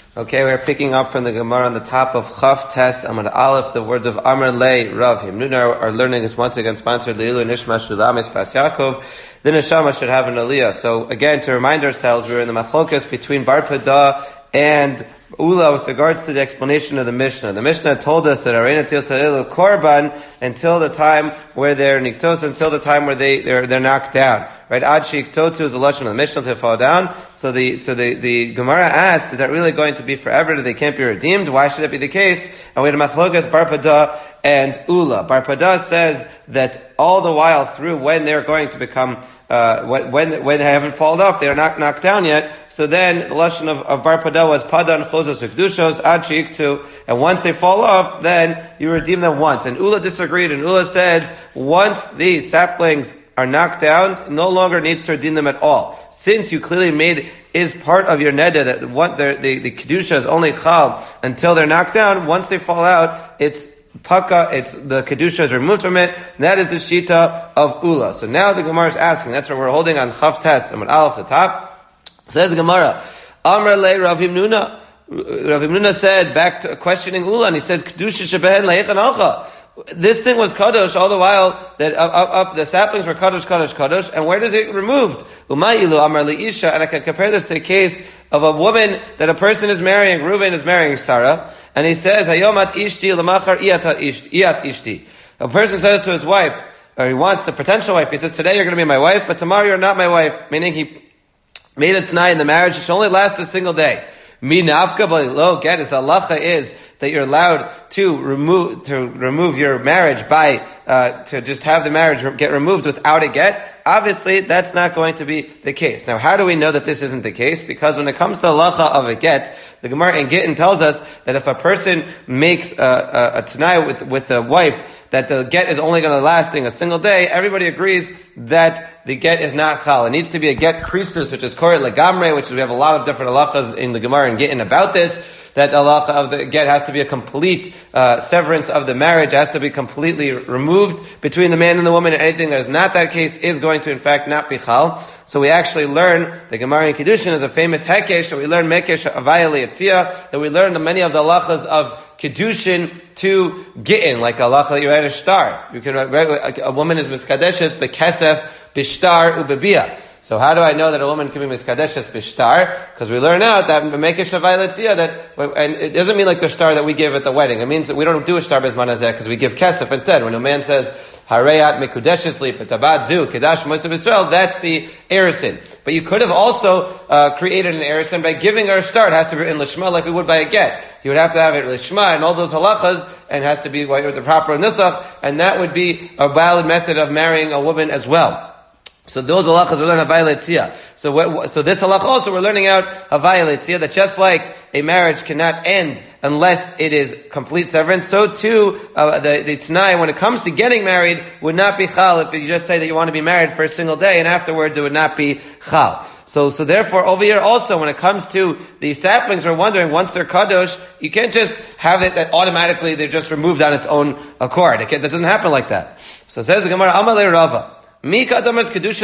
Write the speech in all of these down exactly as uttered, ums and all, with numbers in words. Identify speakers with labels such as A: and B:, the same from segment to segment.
A: Okay, we're picking up from the Gemara on the top of Chaf Tes Amud Aleph. The words of Amar Le Rav Himnuna are learning is once again sponsored Leilu Nishma Shulamis Pas Yaakov. The Neshama should have an Aliyah. So again, to remind ourselves, we're in the Machlokas between Bar Pada and Ula with regards to the explanation of the Mishnah. The Mishnah told us that Arena Til Salilu Korban until the time where they're Niktos, until the time where they, they're, they're knocked down. Right? Ad Shiktotu is the Lashon of the Mishnah to fall down. So the, so the, the Gemara asked, is that really going to be forever? Do they can't be redeemed? Why should that be the case? And we had a Machlokas Bar Pada and Ula. Bar Pada says that all the while through when they're going to become, uh, when, when, when they haven't fallen off, they're not knocked down yet. So then the Lashon of, of Bar Pada was Padan Chozos Ukdushos Ad Shiktu. And once they fall off, then you redeem them once. And Ula disagreed, and Ula says, once the saplings are knocked down, no longer needs to redeem them at all. Since you clearly made is part of your neder that what the the, the kedusha is only chal until they're knocked down. Once they fall out, it's paka. It's the kedusha is removed from it. And that is the shita of Ula. So now the Gemara is asking. That's what we're holding on Chaf Tes and with Aleph the top. Says the Gemara, Amar Le Rav Himnuna. Rav Himnuna said back to questioning Ula, and he says kedusha shebehen leichan alcha. This thing was kadosh all the while that up, up, up the saplings were kadosh, kadosh, kadosh. And where does it get removed? Umayilu amar liisha, and I can compare this to a case of a woman that a person is marrying. Reuven is marrying Sarah, and he says, "Hayomat ishti lemachar iyat ishti." A person says to his wife, or he wants the potential wife. He says, "Today you're going to be my wife, but tomorrow you're not my wife." Meaning he made it tonight in the marriage. It should only last a single day. Mi nafka lo get is the halacha is that you're allowed to remove to remove your marriage by uh, to just have the marriage get removed without a get. Obviously, that's not going to be the case. Now, how do we know that this isn't the case? Because when it comes to the halacha of a get, the Gemara in Gittin tells us that if a person makes a, a, a tanai with with a wife that the get is only going to lasting a single day, everybody agrees that the get is not chal. It needs to be a get krisus, which is koret legamre, which is, we have a lot of different halachas in the Gemara in Gittin about this. That halacha of the get has to be a complete uh, severance of the marriage, has to be completely removed between the man and the woman, and anything that is not that case is going to in fact not be chal. So we actually learn, the Gemara in Kiddushin is a famous hekesh, that we learn mekesh avaya liyatzia, that we learn many of the halachas of Kiddushin to Gittin, like a halacha that you write a shtar. You can write, a woman is miskadeshes bekesef bishtar ubebiyah. So how do I know that a woman can be miskadeshes bishtar? Because we learn out that mekesh avaya liyatzia, that, and it doesn't mean like the shtar that we give at the wedding. It means that we don't do a shtar bezman hazeh because we give kesef instead. When a man says hareyat mekudeshes li petabat zu kedash mosav Yisrael, that's the erisin. But you could have also uh, created an erisin by giving her a shtar. It has to be in lishma like we would by a get. You would have to have it lishma and all those halachas, and has to be the proper nusach, and that would be a valid method of marrying a woman as well. So those halachas we learn havaya letzia. So what, so this halacha also we're learning out havaya letzia, that just like a marriage cannot end unless it is complete severance, so too uh, the the t'nai when it comes to getting married would not be chal if you just say that you want to be married for a single day and afterwards it would not be chal. So, so therefore, over here also, when it comes to the saplings, we're wondering, once they're kadosh, you can't just have it that automatically they're just removed on its own accord. It that doesn't happen like that. So it says the Gemara, Amalei Rava. Are you comparing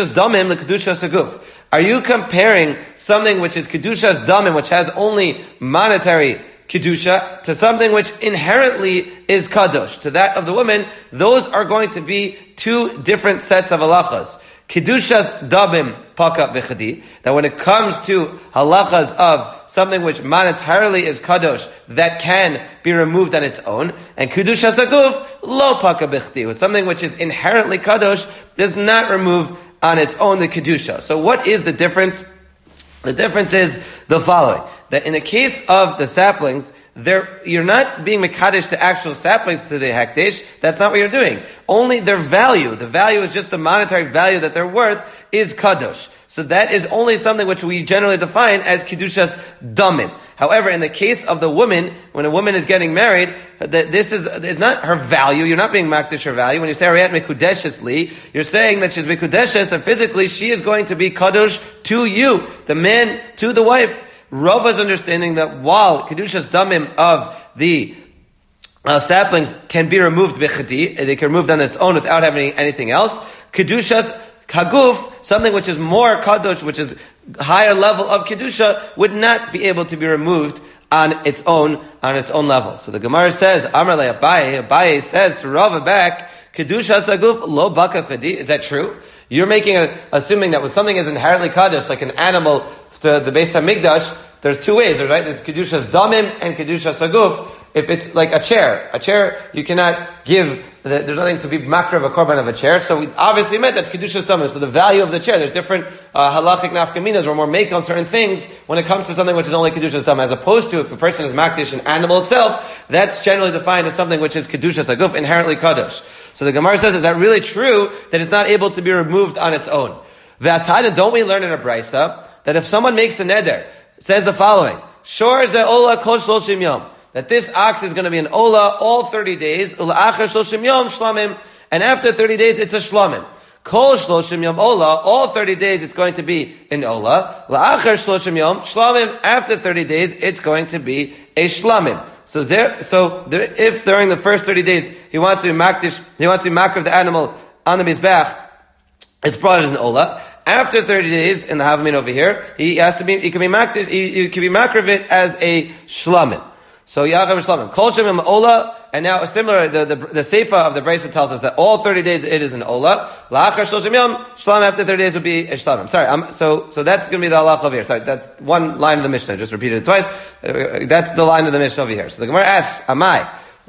A: something which is kedushas damim, which has only monetary kedusha, to something which inherently is kadosh, to that of the woman? Those are going to be two different sets of halachas. Kedushas damim paka b'chadi, that when it comes to halachas of something which monetarily is kadosh, that can be removed on its own, and kedushas aguf lo paka b'chadi, with something which is inherently kadosh, does not remove on its own the kedusha. So what is the difference? The difference is the following: that in the case of the saplings, They're, you're not being mekadesh to actual saplings to the hekdesh. That's not what you're doing. Only their value. The value is just the monetary value that they're worth is kadosh. So that is only something which we generally define as kedushas damim. However, in the case of the woman, when a woman is getting married, that this is, it's not her value. You're not being makdesh her value. When you say ariyat mekudeshes li, you're saying that she's mekudeshes, and physically she is going to be kadosh to you, the man to the wife. Rava's understanding that while kedushas damim of the uh, saplings can be removed b'chadi, they can be removed on its own without having anything else, kedushas kaguf, something which is more kadosh, which is higher level of kedusha, would not be able to be removed on its own, on its own level. So the Gemara says, Amar le Abaye, Abaye says to Rava back, Kedusha saguf lo baka chadi. Is that true? You're making a, assuming that when something is inherently kaddish, like an animal to the Beis Hamikdash, there's two ways, right? There's Kedushas damim and Kedushas saguf. If it's like a chair, a chair, you cannot give, the, there's nothing to be makra of a korban of a chair, so we obviously meant that's Kedushas damim. So the value of the chair, there's different uh, halachic nafkaminas, or more make on certain things when it comes to something which is only Kedushas damim, as opposed to if a person is makdish an animal itself, that's generally defined as something which is Kedushas saguf, inherently kaddish. So the Gemara says, is that really true that it's not able to be removed on its own? Ve'atayna, don't we learn in a brisa that if someone makes a neder, it says the following, Shor ze ola kol shloshim yom, that this ox is going to be an ola all thirty days, ula achar shloshim yom shlamim, and after thirty days it's a shlamim. Kol shloshim yom ola, all thirty days it's going to be an ola, la achar shloshim yom shlamim, after thirty days it's going to be a shlamim. So there, so there, if during the first thirty days he wants to be makdish, he wants to be makar of the animal on the mizbech, it's brought as an ola. After thirty days in the havamin over here, he has to be, he can be makdish, he, he can be makar of it as a shlamim. So Yaakov Shlamim, Kol Shemim Ola, and now similar, the, the, the Seifa of the Brisa tells us that all thirty days it is an Ola. La'achar Shloshim Yom, Shlam after thirty days would be a Shlamim. Sorry, I'm, so, so that's going to be the halacha over here. Sorry, that's one line of the Mishnah. I just repeated it twice. Uh, that's the line of the Mishnah over here. So the Gemara asks, Amai,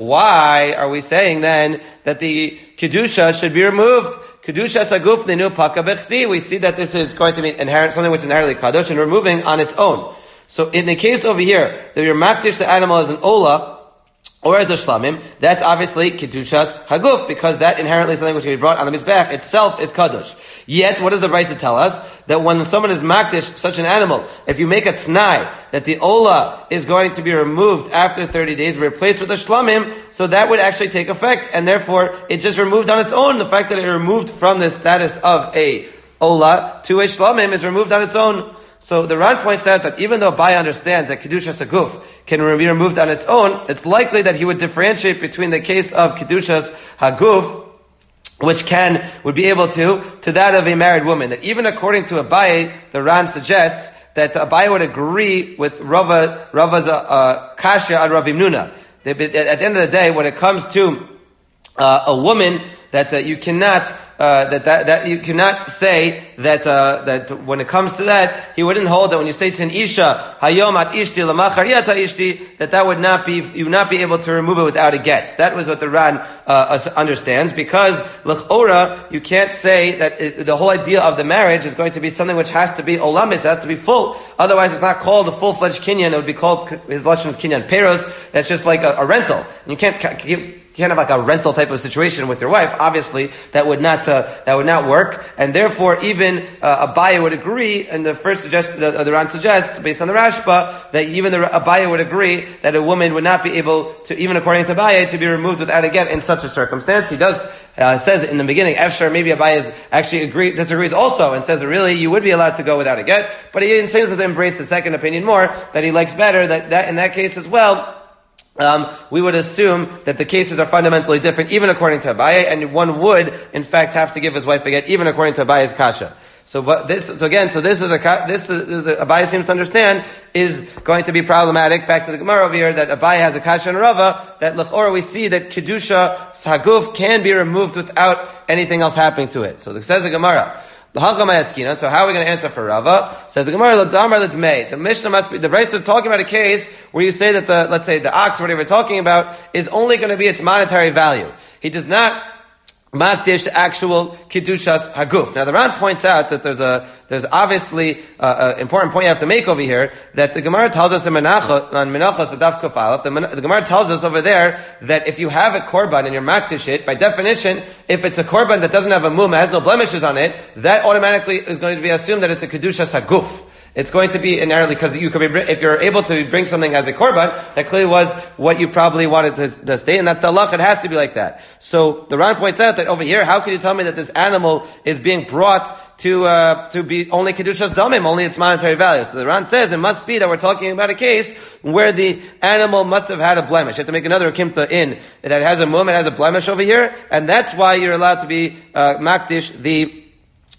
A: why are we saying then that the Kedusha should be removed? Kedusha saguf nenu paka bechti. We see that this is going to be inherent, something which is inherently kadosh and removing on its own. So in the case over here, that you're makdish the animal as an ola, or as a shlamim, that's obviously kedushas haguf, because that inherently is something which can be brought on the mizbech itself is kadosh. Yet, what does the Brisa tell us? That when someone is makdish such an animal, if you make a t'nai, that the ola is going to be removed after thirty days, replaced with a shlamim, so that would actually take effect, and therefore, it just removed on its own. The fact that it removed from the status of a ola to a shlamim is removed on its own. So the Ran points out that even though Abaye understands that Kedushas Haguf can be removed on its own, it's likely that he would differentiate between the case of Kedushas Haguf, which can, would be able to, to that of a married woman. That even according to Abaye, the Ran suggests that Abaye would agree with Rava, Rava's uh, kasha on Rav Himnuna. At the end of the day, when it comes to uh, a woman, that uh, you cannot uh, that, that that you cannot say that uh, that when it comes to that, he wouldn't hold that when you say to an isha hayom at ishti lamachar yata ishti, that that would not be, you would not be able to remove it without a get. That was what the Ran uh, understands, because l'chora you can't say that it, the whole idea of the marriage is going to be something which has to be olamis, has to be full. Otherwise, it's not called a full-fledged kinyan. It would be called, his lashon is kinyan peros. That's just like a, a rental, and you can't give. You can't have like a rental type of situation with your wife. Obviously, that would not uh, that would not work, and therefore, even uh, Abaye would agree. And the first suggest the, the Ran suggests, based on the Rashba, that even the Abaye would agree that a woman would not be able to, even according to Abaye, to be removed without a get in such a circumstance. He does uh, says in the beginning, Efshar, maybe Abaye is actually agree, disagrees also, and says that really you would be allowed to go without a get. But he seems to embrace the second opinion more, that he likes better. That that in that case as well. Um, we would assume that the cases are fundamentally different, even according to Abaye, and one would, in fact, have to give his wife a get, even according to Abaye's kasha. So, but this, so again, so this is a this is, the Abaye seems to understand is going to be problematic. Back to the Gemara over here, that Abaye has a kasha and Rava, that l'chora we see that kedusha haguf can be removed without anything else happening to it. So it says the Gemara. So how are we going to answer for Rava? Says the Gemara, the Mishnah must be, the Brisa is talking about a case where you say that the, let's say the ox, whatever we're talking about, is only going to be its monetary value. He does not makdish actual kedushas haguf. Now the Ran points out that there's a there's obviously uh, an important point you have to make over here, that the Gemara tells us in Menachos on Menachos Daf Kuf Aleph, the, the Gemara tells us over there that if you have a korban and you're makdish it, by definition, if it's a korban that doesn't have a mum, has no blemishes on it, that automatically is going to be assumed that it's a kedushas haguf. It's going to be inherently, because you could be, if you're able to bring something as a korban, that clearly was what you probably wanted to, to state, and that's the halach, it has to be like that. So the Ran points out that over here, how can you tell me that this animal is being brought to uh, to be only kedushas damim, only its monetary value? So the Ran says it must be that we're talking about a case where the animal must have had a blemish. You have to make another kimta in that has a mum, it has a blemish over here, and that's why you're allowed to be uh, makdish the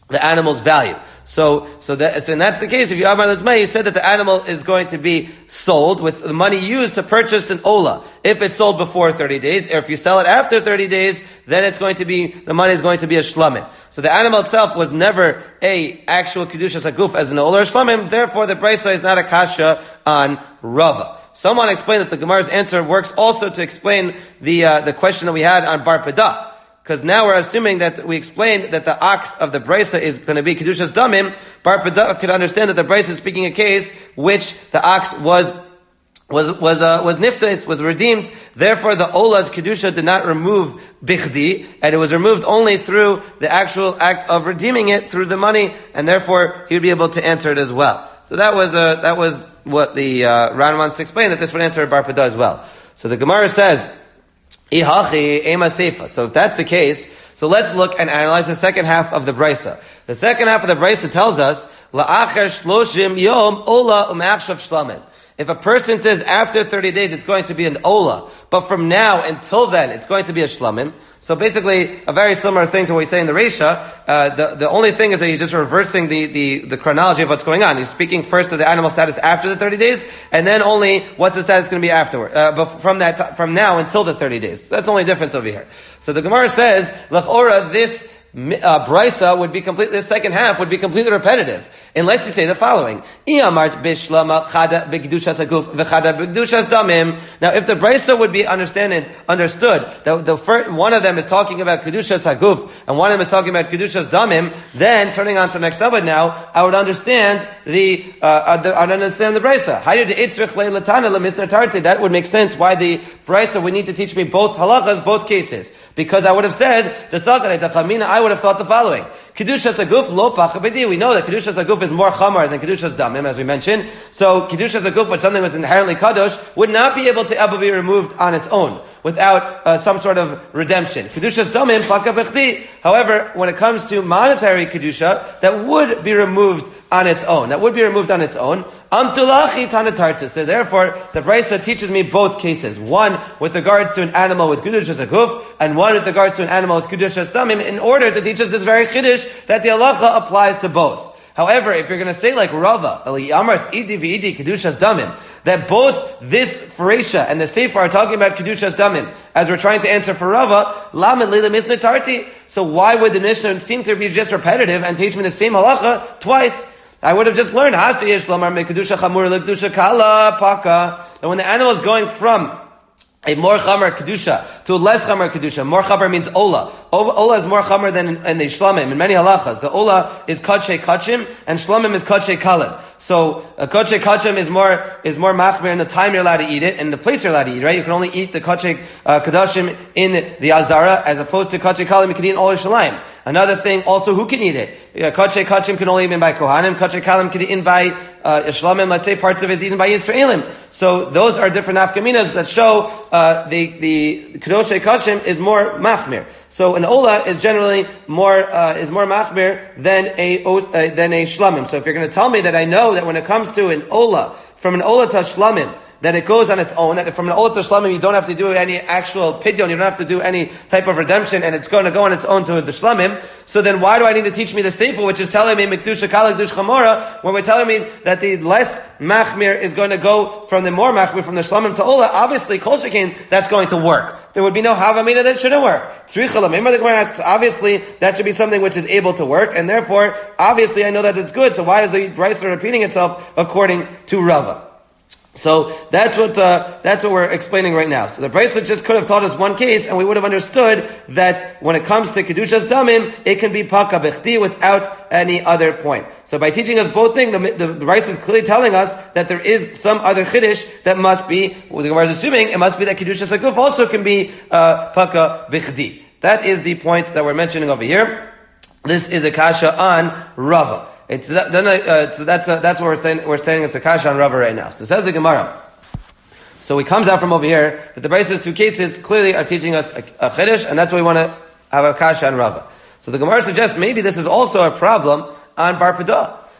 A: the animal's value. So, so that, so and that's the case. If you Amar L'Tmei, you said that the animal is going to be sold with the money used to purchase an Ola. If it's sold before thirty days, or if you sell it after thirty days, then it's going to be, the money is going to be a shlamim. So the animal itself was never a actual Kedushas Haguf as an Ola or shlamim, therefore the Brisa is not a kasha on Rava. Someone explained that the Gemara's answer works also to explain the, uh, the question that we had on Bar Pedah. Because now we're assuming that we explained that the ox of the Brisa is going to be Kedushas Damim. Bar Pedah could understand that the Brisa is speaking a case which the ox was was was uh, was niftais, was redeemed. Therefore, the Ola's Kedusha did not remove bichdi, and it was removed only through the actual act of redeeming it through the money, and therefore he would be able to answer it as well. So that was uh, that was what the uh, Ran wants to explain, that this would answer Bar Pedah as well. So the Gemara says, Ihachi ema seifa. So if that's the case, so let's look and analyze the second half of the Brisa. The second half of the Brisa tells us, La'acher shloshim yom ola u'ma'achshav shlamim. If a person says after thirty days it's going to be an ola, but from now until then it's going to be a shlamim. So basically, a very similar thing to what we say in the Reisha. Uh, the, the only thing is that he's just reversing the, the, the chronology of what's going on. He's speaking first of the animal status after the thirty days, and then only what's the status going to be afterward, uh, but from that, t- from now until the thirty days. That's the only difference over here. So the Gemara says, L'chora, this Uh, Brisa would be completely, the second half would be completely repetitive, unless you say the following. Now, if the Brisa would be understanding, understood, that the first, one of them is talking about Kedushas Haguf, and one of them is talking about Kedushas Damim, then, turning on to the next Abad now, I would understand the, uh, I would understand the Brisa. That would make sense why the Brisa would need to teach me both halachas, both cases. Because I would have said, the Salkanei Tachamina, I would have thought the following. Kedushas Haguf lo pacha b'di. We know that Kedushas Haguf is more chamar than Kedushas Damim, as we mentioned. So Kedushas Haguf, which something was inherently kadosh, would not be able to ever be removed on its own, without uh, some sort of redemption. Kedushas Damim, pacha b'chdi. However, when it comes to monetary Kedusha, that would be removed on its own. That would be removed on its own. Amtulachi tanatartis. So therefore, the Brisa teaches me both cases. One with regards to an animal with Kedushas Haguf, and one with regards to an animal with Kedushas Damim, in order to teach us this very Chiddush that the halacha applies to both. However, if you're going to say like Rava, that both this Faresha and the Sefer are talking about Kedushas Damim, as we're trying to answer for Rava, so why would the Mishnah seem to be just repetitive and teach me the same halacha twice? I would have just learned, that when the animal is going from a more chamar kedusha to a less chamar kedusha. More chamar means ola. Ola is more chamar than in, in the shlamim. In many halachas, the ola is kadshe kachim and shlamim is kadshe kalim. So a kadshe kachim is more is more machmir in the time you're allowed to eat it and the place you're allowed to eat. Right? You can only eat the kadshe uh, kadashim in the azara, as opposed to kadshe kalim you can eat in all Yerushalayim. Another thing, also, who can eat it? Kadshe kachim can only be eaten by kohanim. Kadshe kalim can be eaten by uh, shlamim. Let's say parts of it is eaten by Yisraelim. So those are different nafkaminas that show uh, the the kadshe kachim is more machmir. So an ola is generally more uh, is more machmir than a uh, than a shlamim. So if you're going to tell me that I know that when it comes to an ola, from an ola to shlamim, that it goes on its own, that from an ola to shlamim you don't have to do any actual pidyon, you don't have to do any type of redemption, and it's going to go on its own to the shlamim, so then why do I need to teach me the sefer, which is telling me mikdusha kala kdush chamora, when we're telling me that the less machmir is going to go from the more machmir, from the shlamim to ola? Obviously, kol shekin, that's going to work. There would be no havamina that shouldn't work. Tzricha l'mimra, the Gemara asks, obviously, that should be something which is able to work, and therefore, obviously, I know that it's good, so why is the Brisa repeating itself according to Rava? So that's what uh, that's what we're explaining right now. So the Brisa just could have taught us one case, and we would have understood that when it comes to Kedushas Damim, it can be Paka Bechti without any other point. So by teaching us both things, the, the, the Brisa is clearly telling us that there is some other Chiddush that must be, well, the Gemara is assuming, it must be that Kedushas Haguf also can be uh, Paka Bechti. That is the point that we're mentioning over here. This is a kasha on Rava. It's uh, so that's uh, that's what we're saying. We're saying it's a kasha on Rava right now. So says the Gemara. So it comes out from over here that the Brisa two cases clearly are teaching us a, a chiddush, and that's why we want to have a kasha on Rava. So the Gemara suggests maybe this is also a problem on Bar Pedah.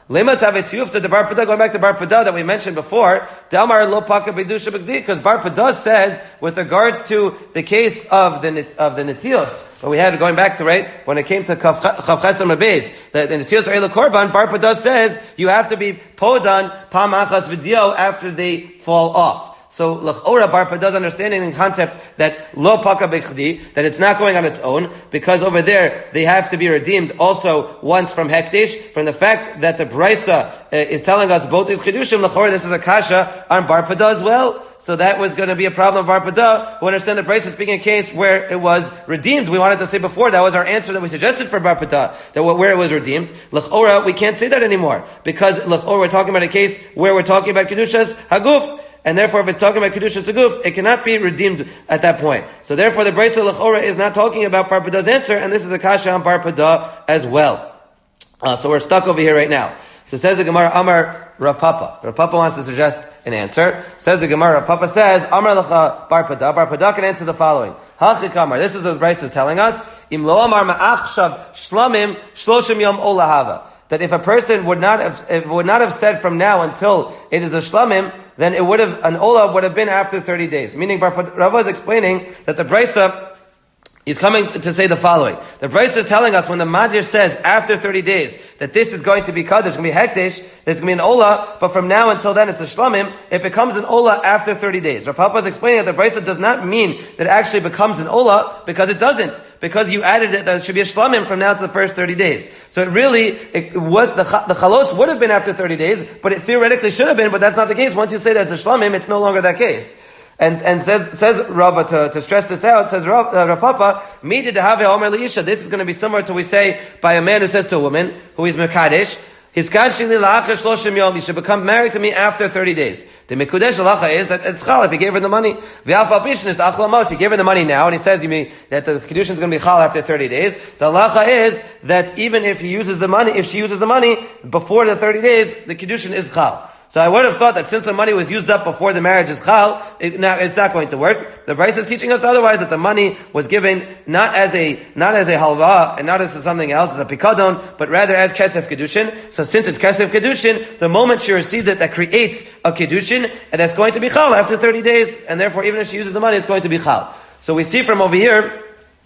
A: Lema tavetiyuf to the Bar Pada, going back to Bar Pada that we mentioned before, Damar lo paka bedusha b'gdi, because Bar Pada says, with regards to the case of the, of the Netios, but we had going back to, right, when it came to Chav Chesem Rabbeis, the Netios Eila Korban, Bar Pada says, you have to be podan pam achas v'dio after they fall off. So, l'chora Bar Pada's understanding and concept that lo paka bechdi, that it's not going on its own, because over there they have to be redeemed also once from hektish, from the fact that the Brisa uh, is telling us both these chidushim, l'chora this is a kasha on Bar Pada as well. So that was going to be a problem of Bar Pada. We understand the Brisa speaking a case where it was redeemed. We wanted to say before, that was our answer that we suggested for Bar Pada, that where it was redeemed. L'chora, we can't say that anymore, because l'chora we're talking about a case where we're talking about kedushas haguf. And therefore, if it's talking about Kedusha Saguf, it cannot be redeemed at that point. So therefore, the Brisa L'chora is not talking about Bar Pada's answer, and this is a kasha on Bar Pada as well. Uh, so we're stuck over here right now. So says the Gemara, Amar Rav Papa. Rav Papa wants to suggest an answer. Says the Gemara, Rav Papa says, Amar L'cha Bar Pada. Bar Pada can answer the following. Hachik Amar. This is what the Brisa is telling us. Im lo Amar ma'achshav shlamim shloshim yom olahava. That if a person would not have, would not have said from now until it is a shlamim, then it would have, an ola would have been after thirty days. Meaning, Rava is explaining that the Brisa is coming to say the following. The Brisa is telling us when the Madir says after thirty days that this is going to be Kaddish, it's going to be Hektish, it's going to be an Ola, but from now until then it's a Shlamim, it becomes an Ola after thirty days. Rav Papa is explaining that the Brisa does not mean that it actually becomes an Ola, because it doesn't. Because you added it, that it should be a Shlamim from now to the first thirty days. So it really, it was, the, the Chalos would have been after thirty days, but it theoretically should have been, but that's not the case. Once you say that it's a Shlamim, it's no longer that case. And and says says Rava to, to stress this out, says Rav, uh, Rav Papa, Mida to have Omer Leisha. This is going to be similar to what we say by a man who says to a woman who is Mekadesh, his Kadshili la'achar shloshim yom, you should become married to me after thirty days. The Mekudesh halacha is that it's chal if he gave her the money. V'alfal pishin is achlamos. He gave her the money now, and he says you mean that the kedushin is going to be chal after thirty days. The halacha is that even if he uses the money, if she uses the money before the thirty days, the kedushin is chal. So I would have thought that since the money was used up before the marriage is chal, it, now, it's not going to work. The Brisa is teaching us otherwise, that the money was given not as a not as a halva and not as something else, as a pikadon, but rather as kesef kedushin. So since it's kesef kedushin, the moment she received it, that creates a kedushin, and that's going to be chal after thirty days, and therefore even if she uses the money, it's going to be chal. So we see from over here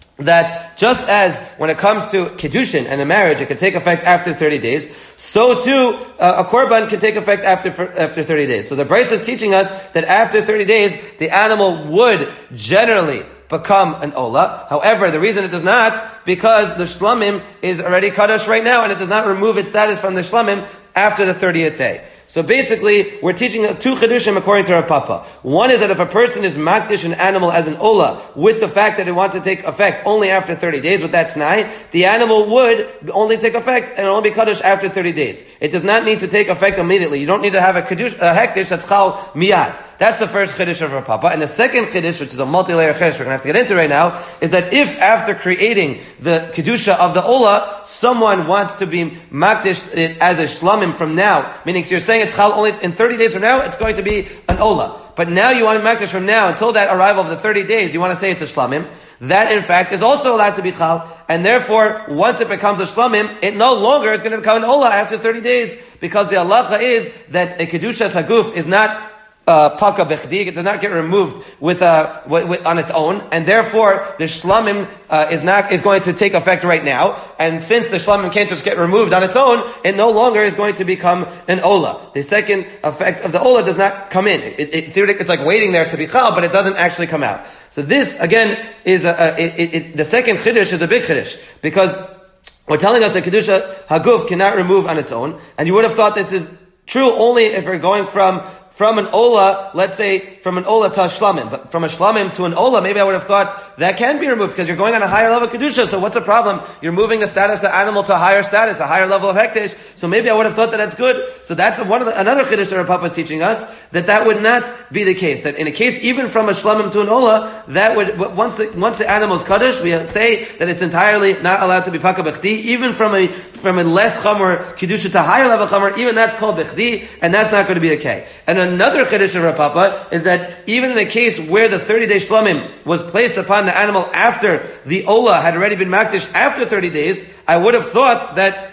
A: that just as when it comes to kedushin and a marriage, it can take effect after thirty days, so too uh, a korban can take effect after after thirty days. So the Brisa is teaching us that after thirty days, the animal would generally become an ola. However, the reason it does not, because the shlamim is already kadosh right now, and it does not remove its status from the shlamim after the thirtieth day. So basically, we're teaching two chedushim according to Rav Papa. One is that if a person is makdish an animal as an ola, with the fact that it wants to take effect only after thirty days, with that t'nai, the animal would only take effect and only be kaddish after thirty days. It does not need to take effect immediately. You don't need to have a kedush, a hektish that's chal miyad. That's the first chiddush of Rav Papa. And the second chiddush, which is a multi-layer chiddush we're going to have to get into right now, is that if after creating the kedusha of the ola, someone wants to be makdish it as a shlamim from now, meaning so you're saying it's chal only in thirty days from now, it's going to be an ola. But now you want to makdish from now until that arrival of the thirty days, you want to say it's a shlamim. That in fact is also allowed to be chal, and therefore once it becomes a shlamim, it no longer is going to become an ola after thirty days, because the halacha is that a kedusha saguf is not Uh, paka bechdi, it does not get removed with, uh, with, with, on its own, and therefore the shlamim uh, is not is going to take effect right now. And since the shlamim can't just get removed on its own, it no longer is going to become an ola. The second effect of the ola does not come in. It, it, theoretically, it's like waiting there to be chal, but it doesn't actually come out. So this again is a, a it, it, it, the second chiddush is a big chiddush, because we're telling us that kedusha haguf cannot remove on its own, and you would have thought this is true only if we're going from From an ola, let's say, from an ola to a shlamim. But from a shlamim to an ola, maybe I would have thought that can be removed, because you're going on a higher level of kedusha. So what's the problem? You're moving the status of the animal to a higher status, a higher level of hektish. So maybe I would have thought that that's good. So that's one of the, another chiddush that Rav Papa is teaching us, that that would not be the case. That in a case, even from a shlamim to an ola, that would, once the, once the animal is kaddish, we say that it's entirely not allowed to be paka bechdi. Even from a, from a less chamor kedusha to a higher level chamor, even that's called bechdi, and that's not going to be okay. And another chiddush of Rav Papa is that even in a case where the thirty-day shlamim was placed upon the animal after the ola had already been makdish after thirty days, I would have thought that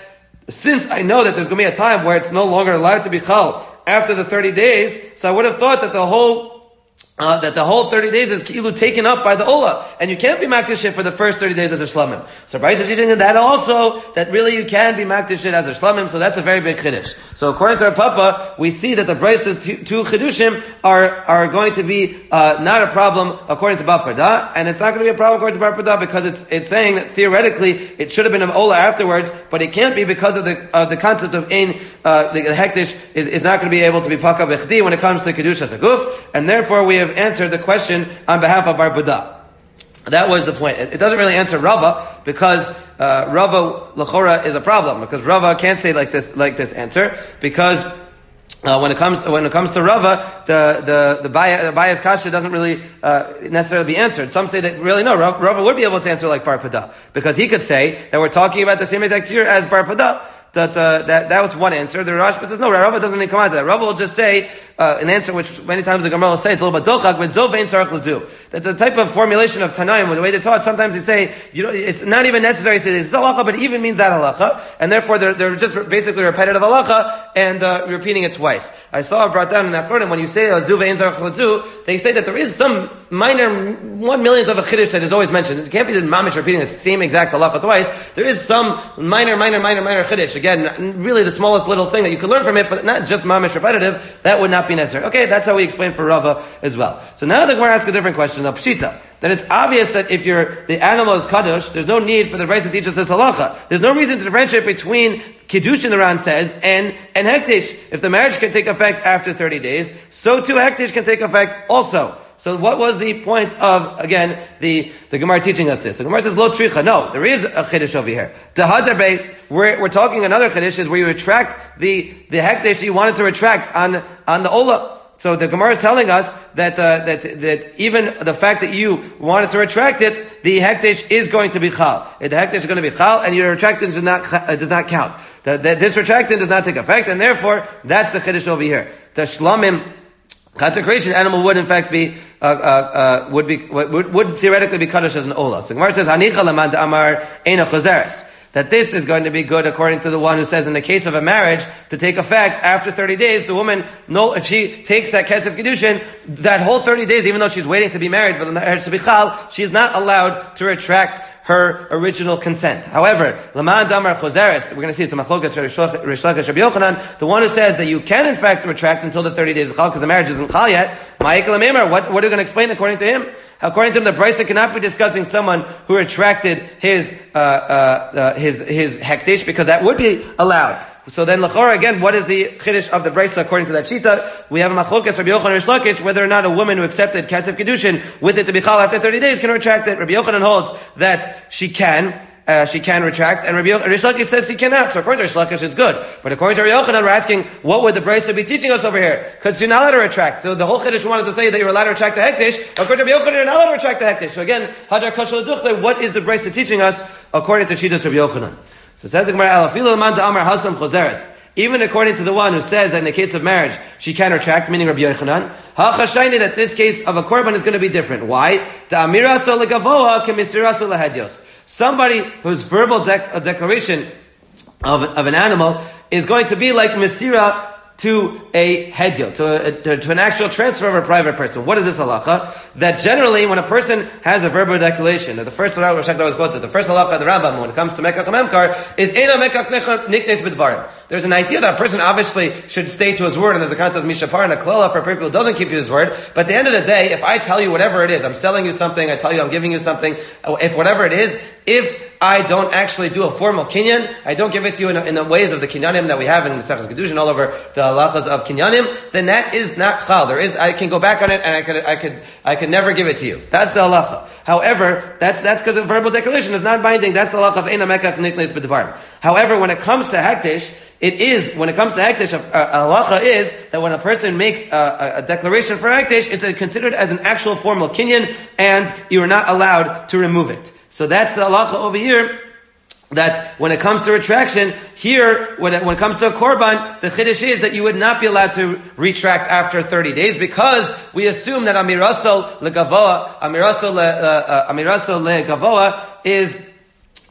A: since I know that there's going to be a time where it's no longer allowed to be chal after the thirty days, so I would have thought that the whole Uh, that the whole thirty days is ki'ilu taken up by the ola, and you can't be makdish it for the first thirty days as a shlamim. So Bryce is teaching that also, that really you can be makdish it as a shlamim, so that's a very big chiddush. So according to our Papa, we see that the Bryce's two, two chidushim are, are going to be, uh, not a problem according to Bab Parda, and it's not going to be a problem according to Bab Parda because it's, it's saying that theoretically it should have been an ola afterwards, but it can't be because of the, of the concept of ein, uh, the, the hektish is, is not going to be able to be paka b'chdi when it comes to kedush as a guf, and therefore we have answered the question on behalf of Bar Buddha. That was the point. It, it doesn't really answer Rava because uh, Rava Lachora is a problem because Rava can't say like this like this answer because uh, when it comes when it comes to Rava the the the bias kasha doesn't really uh, necessarily be answered. Some say that really no Rava, Rava would be able to answer like Bar Buddha because he could say that we're talking about the same exact year as Bar Buddha. That, uh, that, that was one answer. The Rashba says, no, Rava doesn't even come out to that. Rava will just say, uh, an answer which many times the Gemara will say, it's a little bit dochak, but zov ein sarach lezu. That's a type of formulation of Tanaim, with the way they're taught. Sometimes they say, you know, it's not even necessary to say this is halacha, but it even means that halacha. And therefore they're, they're just basically repetitive halacha and, uh, repeating it twice. I saw it brought down in that Chordim, when you say, uh, zuv ein sarach lezu, they say that there is some minor, one millionth of a chiddush that is always mentioned. It can't be that mamish repeating the same exact halacha twice. There is some minor, minor, minor, minor chiddush. Again, really the smallest little thing that you could learn from it, but not just mamish repetitive, that would not be necessary. Okay, that's how we explain for Rava as well. So now the Gemara asks a different question, a pshita, that it's obvious that if you're, the animal is kadosh, there's no need for the Brisa to teach us this halacha. There's no reason to differentiate between kiddushin, the Ran says, and, and hektish. If the marriage can take effect after thirty days, so too hektish can take effect also. So what was the point of, again, the, the Gemara teaching us this? The Gemara says, lo tzricha. No, there is a chiddush over here. Dehadarbe, we're, we're talking another chiddush is where you retract the, the hektish you wanted to retract on, on the ola. So the Gemara is telling us that, uh, that, that even the fact that you wanted to retract it, the hektish is going to be chal. The hektish is going to be chal, and your retractant does not, uh, does not count. The, the, this retractant does not take effect, and therefore, that's the chiddush over here. The shlamim, consecration animal would in fact be uh, uh, uh, would be would, would theoretically be kaddish as an ola. So Gemara says Hanicha leman amar eina chozeres, that this is going to be good according to the one who says in the case of a marriage to take effect after thirty days. The woman, no, if she takes that kesef kedushin, that whole thirty days, even though she's waiting to be married for the marriage to be chal, she's not allowed to retract her original consent. However, Laman Damar Chozeres, we're going to see it's a machlokas Rish Lakish Rabbi Yochanan, the one who says that you can in fact retract until the thirty days of chal because the marriage isn't chal yet. Ma'ikal Amemar, what what are we going to explain according to him? According to him, the Brisa cannot be discussing someone who retracted his uh, uh, uh, his his hektish because that would be allowed. So then, Lachora, again, what is the chiddush of the Brisa according to that shita? We have a machlokas Rabbi Yochanan Rish Lakish, whether or not a woman who accepted kesef kedushin with it to be chal after thirty days can retract it. Rabbi Yochanan holds that she can. Uh, she can retract, and Rabbi Rish Lakish says she cannot. So according to Rish Lakish, it's good. But according to Rabbi Yochanan, we're asking, what would the Brisa be teaching us over here? Because you're not allowed to retract. So the whole chiddush wanted to say that you're allowed to retract the hektish. According to Rabbi Yochanan, you're not allowed to retract the hektish. So again, Hadar Kashal Duchle, what is the Brisa teaching us according to Shidas Rabbi Yochanan? So it says the Gemara, Alafilu Laman Da'amar Hasam Chozeres. Even according to the one who says that in the case of marriage, she can retract, meaning Rabbi Yochanan, ha'chashayni, that this case of a korban is going to be different. Why? Ta'amiraso legavoa kemisiraso lehedios. Somebody whose verbal dec- a declaration of, of an animal is going to be like Mesira to a hedyo, to, a, to, to an actual transfer of a private person. What is this halacha? That generally, when a person has a verbal declaration, the first halacha, the first halacha of the Rambam, when it comes to mekach memkar, is ena mekach niknes b'dvarim. There's an idea that a person obviously should stay to his word, and there's a concept of mishapar and a klala for a person who doesn't keep his word. But at the end of the day, if I tell you whatever it is, I'm selling you something, I tell you I'm giving you something, if whatever it is, if I don't actually do a formal kinyan, I don't give it to you in, in the ways of the kinyanim that we have in Maseches Kedushin all over the halachas of kinyanim, then that is not chal. There is, I can go back on it and I could, I could, I could never give it to you. That's the halacha. However, that's, that's because a verbal declaration is not binding. That's the halacha of eina mekach niknes b'dvarim. However, when it comes to hektish, it is, when it comes to hektish, a, a, a halacha is that when a person makes a, a, a declaration for hektish, it's a, considered as an actual formal kinyan and you are not allowed to remove it. So that's the halacha over here, that when it comes to retraction, here, when it, when it comes to a korban, the chiddush is that you would not be allowed to retract after thirty days, because we assume that amirasol legavoa, amirasol le, uh, amirasol legavoa is,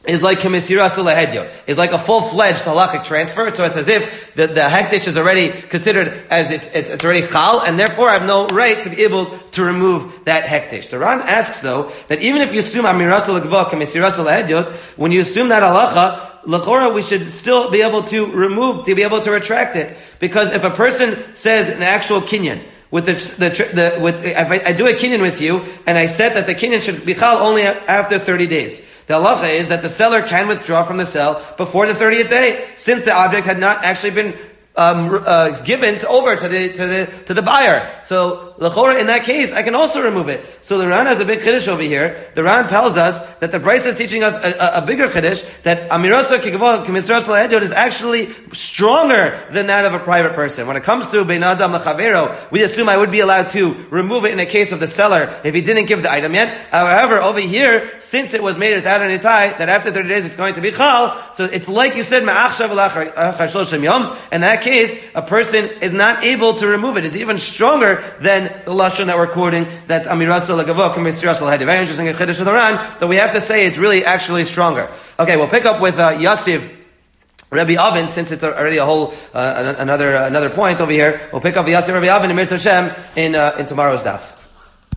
A: is like Kemesiras Lahedyo, is like a full-fledged halachic transfer. So it's as if the, the hektish is already considered as it's, it's, it's already chal, and therefore I have no right to be able to remove that hektish. The Ran asks though, that even if you assume Amiras Lahedyo, Kemesiras Lahedyo, when you assume that halacha, l'chora, we should still be able to remove, to be able to retract it. Because if a person says an actual kinyan, with the, the, the with, if I, I do a kinyan with you, and I said that the kinyan should be chal only after thirty days. The halacha is that the seller can withdraw from the sale before the thirtieth day, since the object had not actually been um, uh, given to, over to the to the to the buyer. So l'chora, in that case, I can also remove it. So the Ran has a big chiddush over here. The Ran tells us that the Brisa is teaching us a, a, a bigger chiddush, that amirasa kikavah k'misras lahedyon is actually stronger than that of a private person. When it comes to bein adam lechavero, we assume I would be allowed to remove it in a case of the seller if he didn't give the item yet. However, over here, since it was made without any tie, that after thirty days it's going to be chal, so it's like you said, ma'achshav l'achar shloshim yom. In that case, a person is not able to remove it. It's even stronger than the lashon that we're quoting, that amirasa legavo k'mesiras lahedyon. Very interesting in chiddush of the Ran, that we have to say it's really actually stronger. Okay, we'll pick up with uh, Yasiv Rabbi Avin, since it's already a whole uh, another another point over here. We'll pick up Yasiv Rabbi Avin in Mirz Hashem in uh, in tomorrow's daf.